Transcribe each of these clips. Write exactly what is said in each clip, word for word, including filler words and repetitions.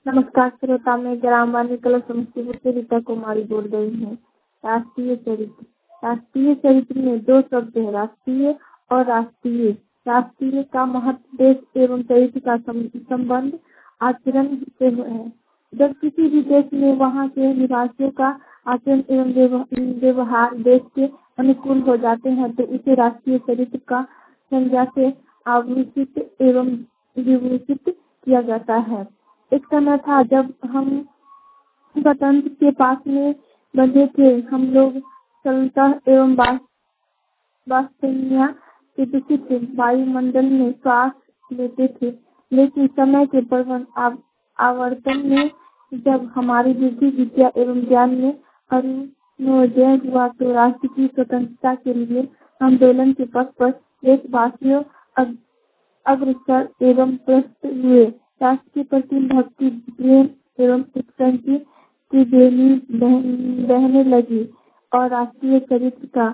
नमस्कार श्रोता, मैं ग्रामवाणी कला समस्तीपुर से रीता कुमारी बोल रही हूँ। राष्ट्रीय चरित्र राष्ट्रीय चरित्र में दो शब्द है, राष्ट्रीय और राष्ट्रीय। राष्ट्रीय का महत्व देश एवं चरित्र का संबंध आचरण से है। जब किसी भी देश में वहाँ के निवासियों का आचरण एवं व्यवहार देश के अनुकूल हो जाते हैं तो उसे राष्ट्रीय चरित्र का संज्ञा से आभूषित एवं विभूषित किया जाता है। एक समय था जब हम गणतंत्र के पास में बंधे थे। हम लोग सतह एवं वायुसेना के दूषित वायुमंडल में श्वास लेते थे, लेकिन समय के आवर्तन में जब हमारी बुद्धि, विद्या एवं ज्ञान में अरुणोदय हुआ तो राष्ट्र की स्वतंत्रता के लिए आंदोलन के पथ पर देशवासियों अग्रसर एवं प्रस्तुत हुए। राष्ट्र के प्रति भक्ति, प्रेम एवं उत्कंठा की बेली बहने लगी और राष्ट्रीय चरित्र का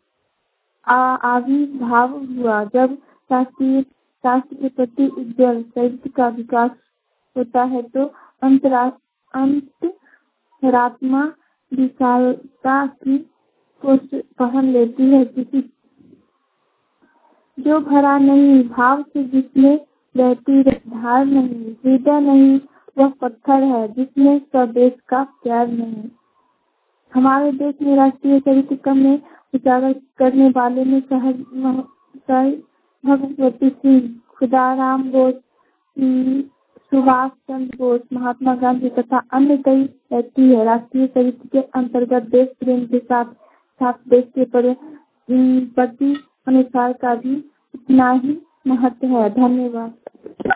आविर्भाव हुआ। जब राष्ट्रीय राष्ट्र के प्रति उज्ज्वल चरित्र का विकास होता है तो अंतरात्मा विशालता की कोष पहन लेती है। किसी जो भरा नहीं भाव से जिसमें रहती धार नहीं, हृदय नहीं वह पत्थर है जिसमें स्वदेश का प्यार नहीं। हमारे देश में राष्ट्रीय चरित्र में उजागर करने वाले में सहज भगवती सिंह, खुदाराम बोस, सुभाष चंद्र बोस, महात्मा गांधी तथा अन्य कई व्यक्ति है। राष्ट्रीय चरित्र के अंतर्गत देश प्रेम के साथ साथ देश के प्रति अनुसार का भी उतना ही महत्व है। धन्यवाद।